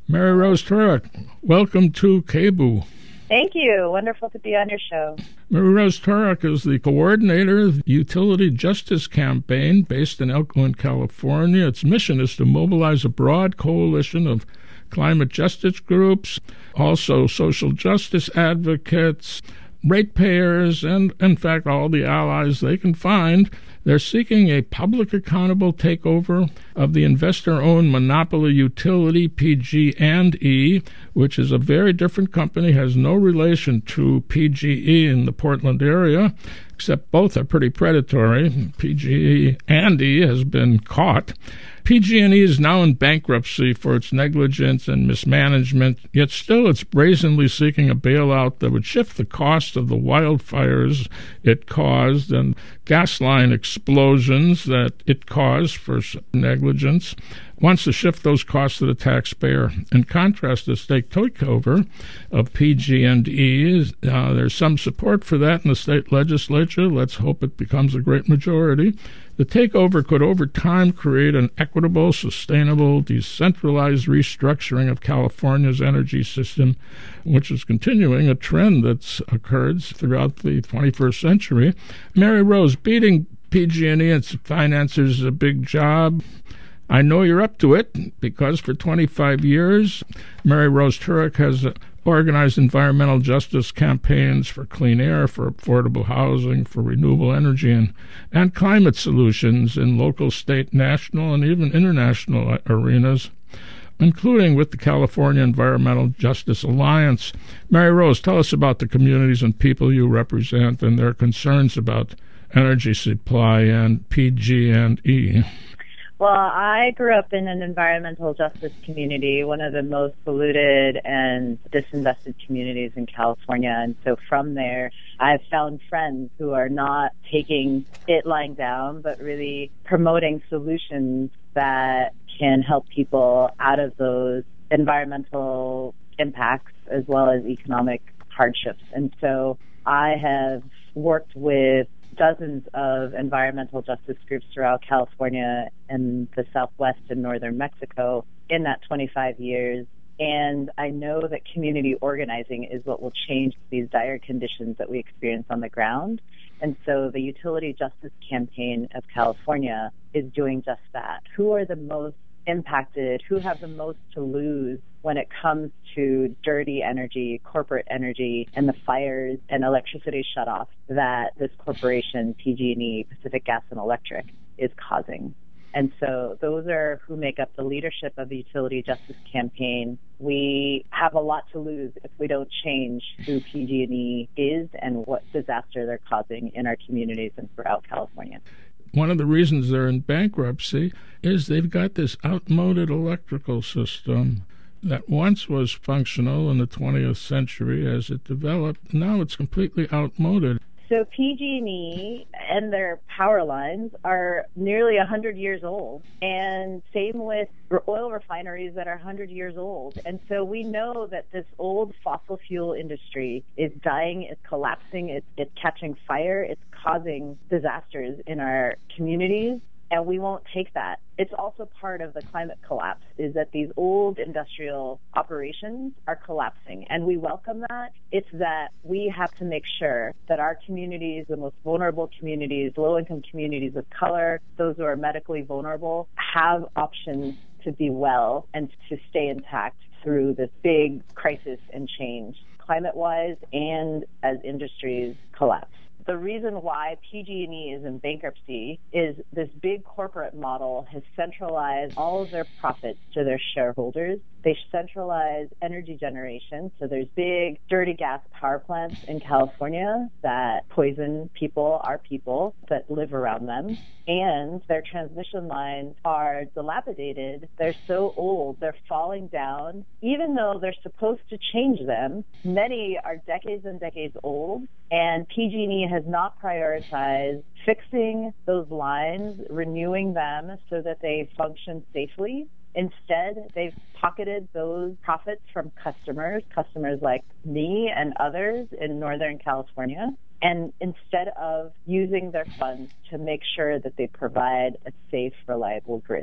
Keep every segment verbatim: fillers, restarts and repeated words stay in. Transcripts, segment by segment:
Mary Rose Turek, welcome to K B U. Thank you. Wonderful to be on your show. Mary Rose Turek is the coordinator of the Utility Justice Campaign based in Elkland, California. Its mission is to mobilize a broad coalition of climate justice groups, also social justice advocates, ratepayers, and, in fact, all the allies they can find. They're seeking a public accountable takeover of the investor-owned monopoly utility P G and E, which is a very different company, has no relation to P G E in the Portland area, except both are pretty predatory. P G E and E has been caught. P G and E is now in bankruptcy for its negligence and mismanagement, yet still it's brazenly seeking a bailout that would shift the cost of the wildfires it caused and gas line explosions that it caused for negligence, wants to shift those costs to the taxpayer. In contrast, the state takeover of P G and E, uh, there's some support for that in the state legislature. Let's hope it becomes a great majority. The takeover could over time create an equitable, sustainable, decentralized restructuring of California's energy system, which is continuing a trend that's occurred throughout the twenty-first century. Mary Rose, beating P G and E and its finances is a big job. I know you're up to it because for twenty-five years, Mary Rose Turek has organized environmental justice campaigns for clean air, for affordable housing, for renewable energy, and, and climate solutions in local, state, national, and even international arenas, including with the California Environmental Justice Alliance. Mary Rose, tell us about the communities and people you represent and their concerns about energy supply and P G and E. Well, I grew up in an environmental justice community, one of the most polluted and disinvested communities in California. And so from there, I've found friends who are not taking it lying down, but really promoting solutions that can help people out of those environmental impacts as well as economic hardships. And so I have worked with dozens of environmental justice groups throughout California and the Southwest and northern Mexico in that twenty-five years. And I know that community organizing is what will change these dire conditions that we experience on the ground. And so the Utility Justice Campaign of California is doing just that. Who are the most impacted? Who have the most to lose when it comes to dirty energy, corporate energy, and the fires and electricity shutoffs that this corporation, P G and E, Pacific Gas and Electric, is causing? And so those are who make up the leadership of the Utility Justice Campaign. We have a lot to lose if we don't change who P G and E is and what disaster they're causing in our communities and throughout California. One of the reasons they're in bankruptcy is they've got this outmoded electrical system that once was functional in the twentieth century as it developed. Now it's completely outmoded. So P G and E and their power lines are nearly one hundred years old, and same with oil refineries that are one hundred years old. And so we know that this old fossil fuel industry is dying, it's collapsing, it's, it's catching fire, it's causing disasters in our communities, and we won't take that. It's also part of the climate collapse, is that these old industrial operations are collapsing, and we welcome that. It's that we have to make sure that our communities, the most vulnerable communities, low-income communities of color, those who are medically vulnerable, have options to be well and to stay intact through this big crisis and change, climate-wise and as industries collapse. The reason why P G and E is in bankruptcy is this big corporate model has centralized all of their profits to their shareholders. They centralize energy generation. So there's big, dirty gas power plants in California that poison people, our people, that live around them. And their transmission lines are dilapidated. They're so old. They're falling down. Even though they're supposed to change them, many are decades and decades old. And P G and E has not prioritized fixing those lines, renewing them so that they function safely. Instead, they've pocketed those profits from customers, customers like me and others in Northern California. And instead of using their funds to make sure that they provide a safe, reliable grid.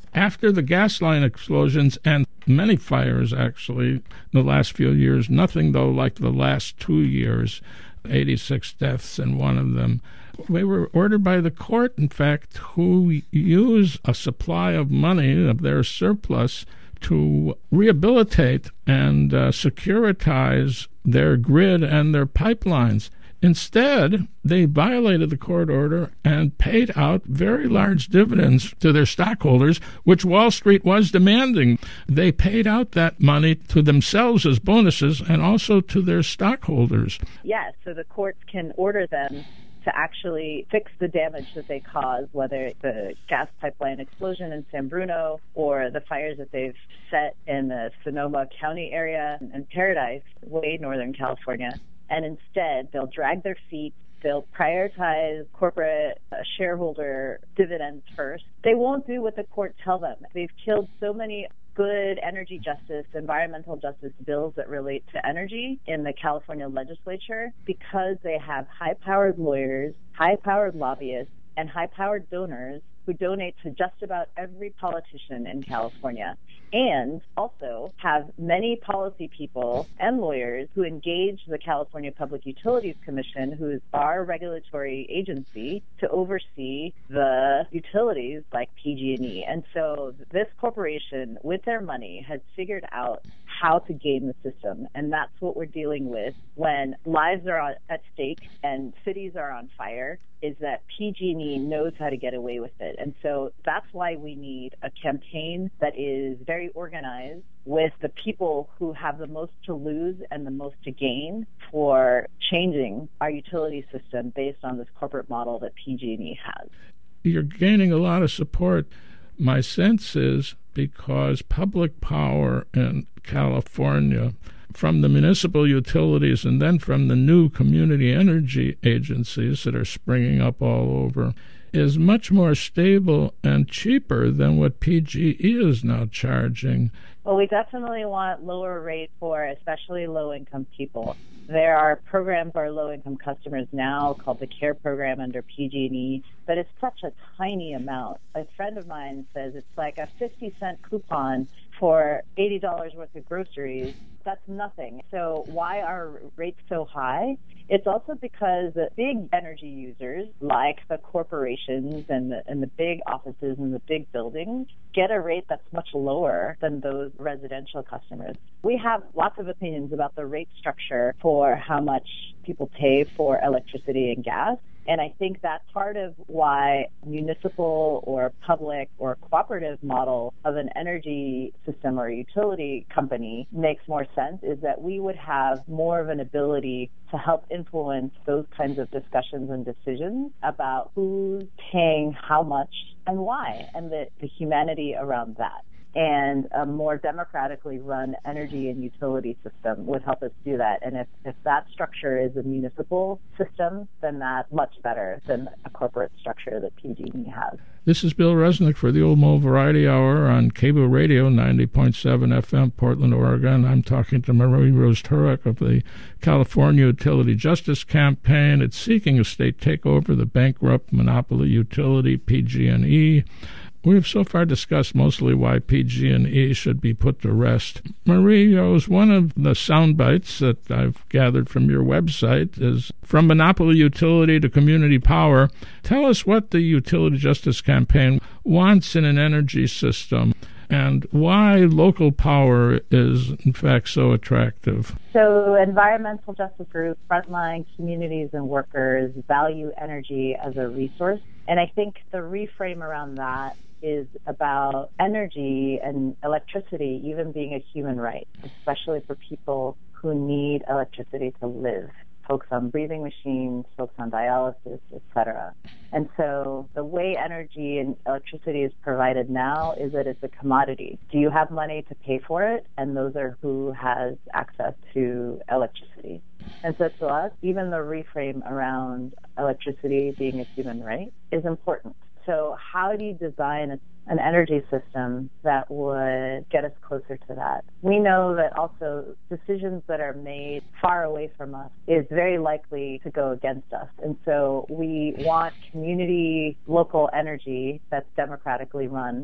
After the gas line explosions and many fires, actually, in the last few years, nothing, though, like the last two years, eighty-six deaths in one of them. They were ordered by the court, in fact, who use a supply of money of their surplus to rehabilitate and uh, securitize their grid and their pipelines. Instead, they violated the court order and paid out very large dividends to their stockholders, which Wall Street was demanding. They paid out that money to themselves as bonuses and also to their stockholders. Yes, so the courts can order them to actually fix the damage that they caused, whether it's the gas pipeline explosion in San Bruno or the fires that they've set in the Sonoma County area and Paradise, way northern California. And instead, they'll drag their feet. They'll prioritize corporate uh, shareholder dividends first. They won't do what the courts tell them. They've killed so many good energy justice, environmental justice bills that relate to energy in the California legislature because they have high-powered lawyers, high-powered lobbyists, and high-powered donors who donate to just about every politician in California, and also have many policy people and lawyers who engage the California Public Utilities Commission, who is our regulatory agency, to oversee the utilities like P G and E. And so this corporation, with their money, has figured out how to game the system, and that's what we're dealing with when lives are at stake and cities are on fire, is that P G and E knows how to get away with it. And so that's why we need a campaign that is very organized with the people who have the most to lose and the most to gain for changing our utility system based on this corporate model that P G and E has. You're gaining a lot of support. My sense is because public power in California, from the municipal utilities and then from the new community energy agencies that are springing up all over, is much more stable and cheaper than what P G E is now charging. Well, we definitely want lower rates for especially low-income people. There are programs for low-income customers now called the CARE program under P G and E, but it's such a tiny amount. A friend of mine says it's like a fifty cent coupon for eighty dollars worth of groceries. That's nothing. So why are rates so high? It's also because the big energy users, like the corporations and the, and the big offices and the big buildings, get a rate that's much lower than those residential customers. We have lots of opinions about the rate structure for how much people pay for electricity and gas. And I think that part of why municipal or public or cooperative model of an energy system or utility company makes more sense is that we would have more of an ability to help influence those kinds of discussions and decisions about who's paying how much and why, and the, the humanity around that. And a more democratically run energy and utility system would help us do that. And if, if that structure is a municipal system, then that's much better than a corporate structure that P G and E has. This is Bill Resnick for the Old Mo Variety Hour on Cable Radio, ninety point seven F M, Portland, Oregon. I'm talking to Marie Rose Turek of the California Utility Justice Campaign. It's seeking a state takeover the bankrupt monopoly utility P G and E. We've so far discussed mostly why P G and E should be put to rest. Marie Rose, one of the sound bites that I've gathered from your website is From Monopoly Utility to Community Power. Tell us what the Utility Justice Campaign wants in an energy system and why local power is, in fact, so attractive. So environmental justice groups, frontline communities and workers value energy as a resource. And I think the reframe around that is about energy and electricity even being a human right, especially for people who need electricity to live, folks on breathing machines, folks on dialysis, et cetera. And so the way energy and electricity is provided now is that it's a commodity. Do you have money to pay for it? And those are who has access to electricity. And so to us, even the reframe around electricity being a human right is important. So how do you design a, an energy system that would get us closer to that? We know that also decisions that are made far away from us is very likely to go against us. And so we want community, local energy that's democratically run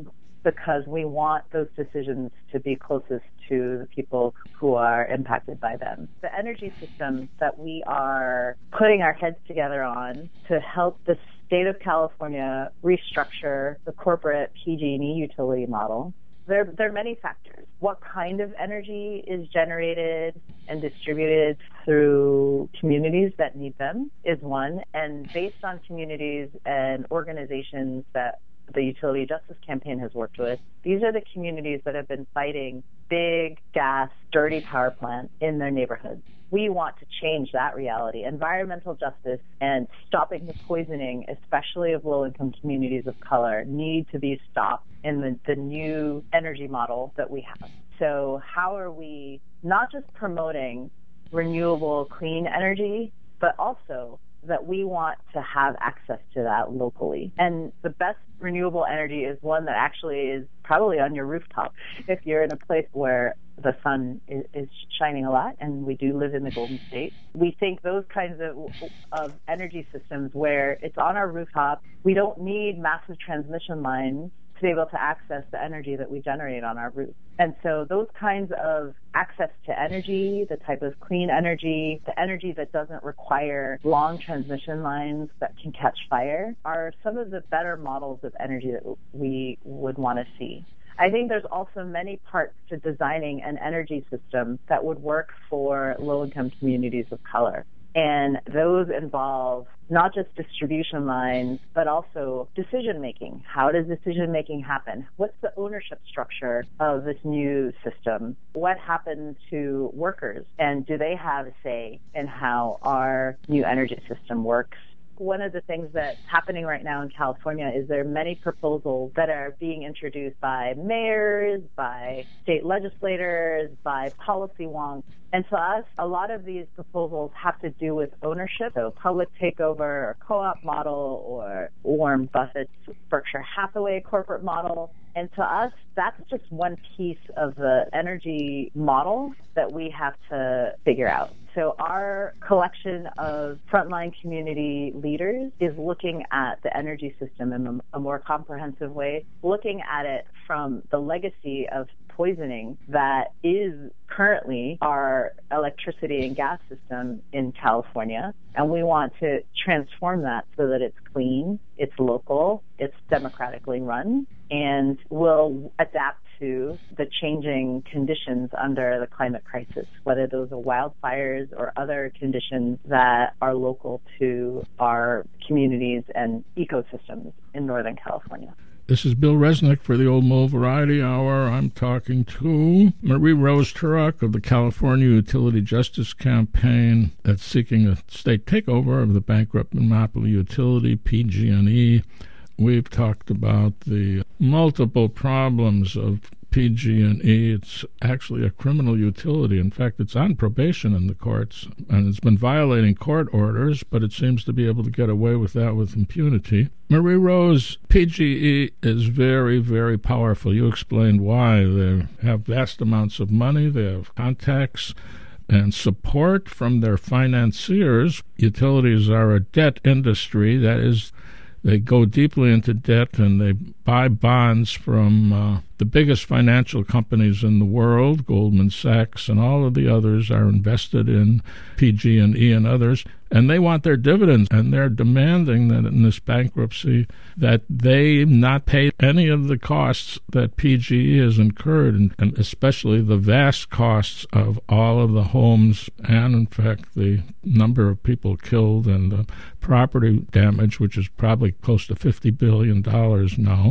because we want those decisions to be closest to the people who are impacted by them. The energy system that we are putting our heads together on to help the state of California restructure the corporate P G and E utility model, there, there are many factors. What kind of energy is generated and distributed through communities that need them is one, and based on communities and organizations that the Utility Justice Campaign has worked with, these are the communities that have been fighting big gas, dirty power plants in their neighborhoods. We want to change that reality. Environmental justice and stopping the poisoning, especially of low-income communities of color, need to be stopped in the, the new energy model that we have. So how are we not just promoting renewable, clean energy, but also that we want to have access to that locally. And the best renewable energy is one that actually is probably on your rooftop. If you're in a place where the sun is, is shining a lot, and we do live in the Golden State, we think those kinds of, of energy systems where it's on our rooftop, we don't need massive transmission lines to be able to access the energy that we generate on our roof. And so those kinds of access to energy, the type of clean energy, the energy that doesn't require long transmission lines that can catch fire, are some of the better models of energy that we would want to see. I think there's also many parts to designing an energy system that would work for low-income communities of color. And those involve not just distribution lines, but also decision-making. How does decision-making happen? What's the ownership structure of this new system? What happens to workers? And do they have a say in how our new energy system works? One of the things that's happening right now in California is there are many proposals that are being introduced by mayors, by state legislators, by policy wonks. And to us, a lot of these proposals have to do with ownership, so public takeover or co-op model or Warren Buffett's Berkshire Hathaway corporate model. And to us, that's just one piece of the energy model that we have to figure out. So our collection of frontline community leaders is looking at the energy system in a more comprehensive way, looking at it from the legacy of poisoning that is currently our electricity and gas system in California. And we want to transform that so that it's clean, it's local, it's democratically run, and will adapt to the changing conditions under the climate crisis, whether those are wildfires or other conditions that are local to our communities and ecosystems in Northern California. This is Bill Resnick for the Old Mole Variety Hour. I'm talking to Marie Rose Turok of the California Utility Justice Campaign that's seeking a state takeover of the bankrupt monopoly utility, P G and E. We've talked about the multiple problems of P G and E. It's actually a criminal utility. In fact, it's on probation in the courts, and it's been violating court orders, but it seems to be able to get away with that with impunity. Marie Rose, P G E is very, very powerful. You explained why. They have vast amounts of money. They have contacts and support from their financiers. Utilities are a debt industry. That is, they go deeply into debt, and they buy bonds from uh, the biggest financial companies in the world. Goldman Sachs and all of the others are invested in P G and E and others, and they want their dividends, and they're demanding that in this bankruptcy that they not pay any of the costs that P G E has incurred, and, and especially the vast costs of all of the homes and, in fact, the number of people killed and the property damage, which is probably close to fifty billion dollars now.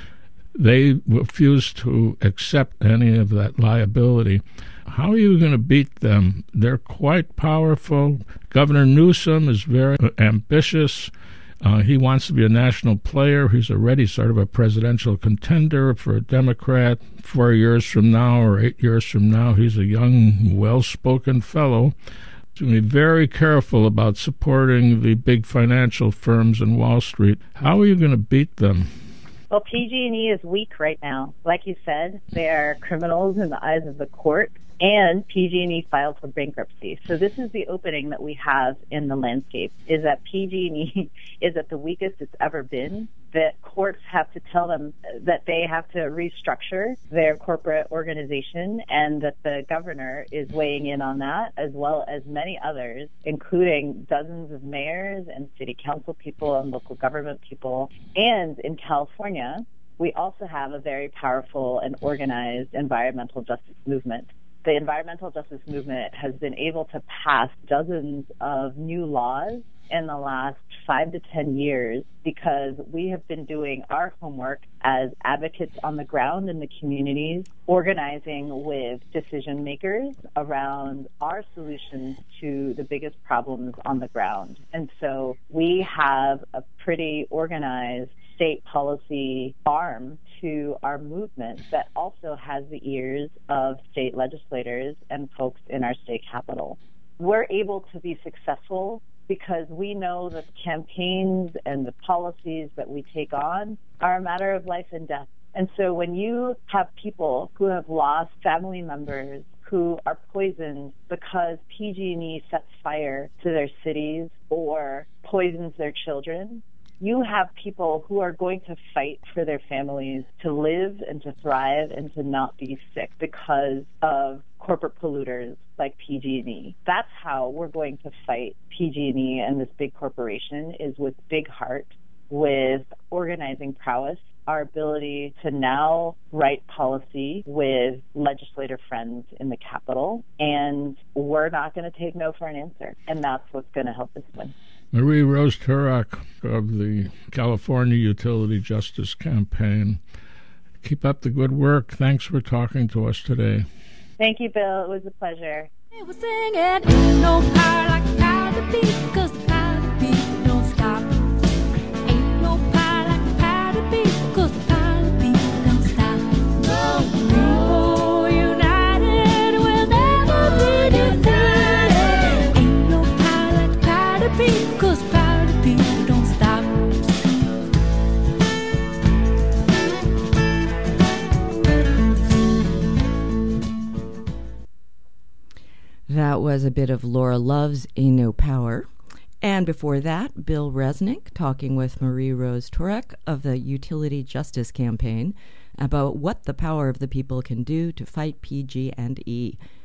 They refuse to accept any of that liability. How are you going to beat them? They're quite powerful. Governor Newsom is very ambitious. Uh, he wants to be a national player. He's already sort of a presidential contender for a Democrat. Four years from now or eight years from now, he's a young, well-spoken fellow. To be very careful about supporting the big financial firms in Wall Street. How are you going to beat them? Well, P G and E is weak right now. Like you said, they are criminals in the eyes of the court. and P G and E filed for bankruptcy. So this is the opening that we have in the landscape, is that P G and E is at the weakest it's ever been, that courts have to tell them that they have to restructure their corporate organization, and that the governor is weighing in on that, as well as many others, including dozens of mayors and city council people and local government people. And in California, we also have a very powerful and organized environmental justice movement. The environmental justice movement has been able to pass dozens of new laws in the last five to ten years because we have been doing our homework as advocates on the ground in the communities, organizing with decision makers around our solutions to the biggest problems on the ground. And so we have a pretty organized state policy arm to our movement that also has the ears of state legislators and folks in our state capital. We're able to be successful because we know that the campaigns and the policies that we take on are a matter of life and death. And so when you have people who have lost family members who are poisoned because P G and E sets fire to their cities or poisons their children, you have people who are going to fight for their families to live and to thrive and to not be sick because of corporate polluters like P G and E. That's how we're going to fight P G and E and this big corporation, is with big heart, with organizing prowess, our ability to now write policy with legislator friends in the Capitol, and we're not going to take no for an answer, and that's what's going to help us win. Marie-Rose Turek of the California Utility Justice Campaign. Keep up the good work. Thanks for talking to us today. Thank you, Bill. It was a pleasure. It was singing, ain't no power like the power to be, because the power to be don't stop. Ain't no power like the power to be, because the power to be don't stop. No, no, united, we'll never be divided. Ain't no power like the power to be, because the power to be don't stop. That was a bit of Laura Love's Ain't No Power. And before that, Bill Resnick talking with Marie-Rose Turek of the Utility Justice Campaign about what the power of the people can do to fight P G and E.